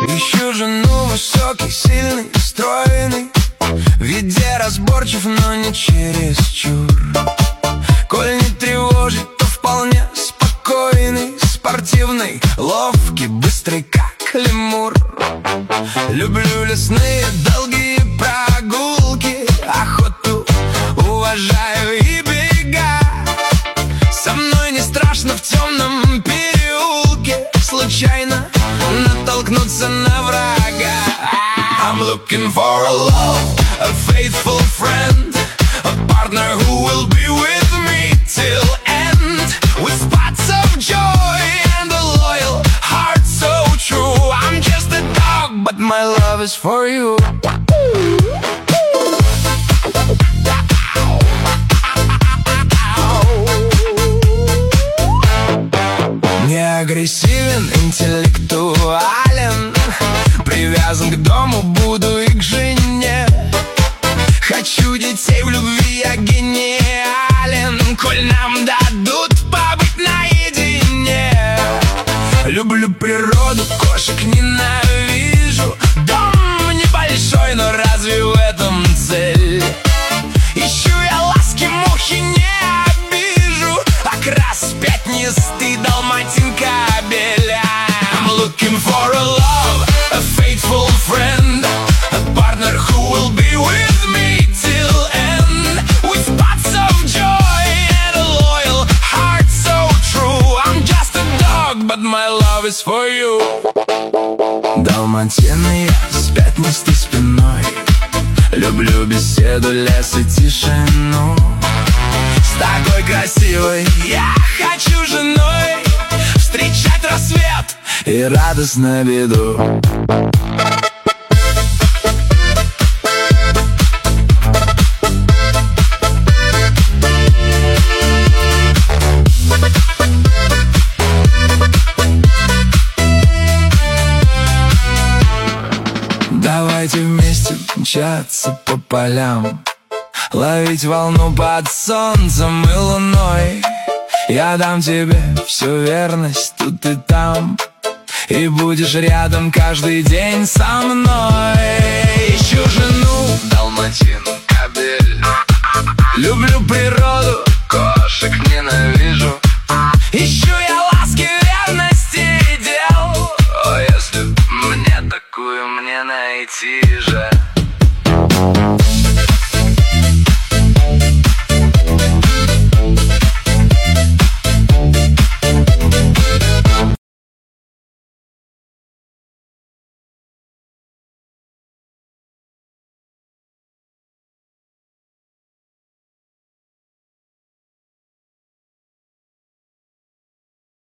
Ищу жену высокий, сильный, стройный, в еде разборчив, но не чересчур. Коль не тревожит, то вполне спокойный, спортивный, ловкий, быстрый, как лемур. Люблю лесные долгие прогулки, охоту уважаю и берега. Со мной не страшно в темном переулке случайно натолкнуться на врага. I'm looking for a love, a faithful friend, a partner who will be with me till end, with spots of joy and a loyal heart so true. I'm just a dog, but my love is for you. Не агрессивен, интеллектуален, привязан к дому, буду и к жене. Хочу детей, в любви я гениален, коль нам дадут побыть наедине. Люблю природу, кошек ненавижу. Дом небольшой, но разве в этом цель? Ищу я ласки, мухи не обижу, окрас пятнистый, далматин кабель. I'm looking for a love, a faithful friend, a partner who will be with me till end, with spots of joy and a loyal heart so true. I'm just a dog, but my love is for you. Далматин я с пятнистой спиной, люблю беседу, лес и тишину. С такой красивой я хочу женой встречать рассвет и радостно беду. Давайте вместе мчаться по полям, ловить волну под солнцем и луной. Я дам тебе всю верность тут и там, и будешь рядом каждый день со мной. Ищу жену, далматин кабель, люблю природу, кошек ненавижу. Ищу я ласки, верности и дел. О, если б мне такую мне найти же.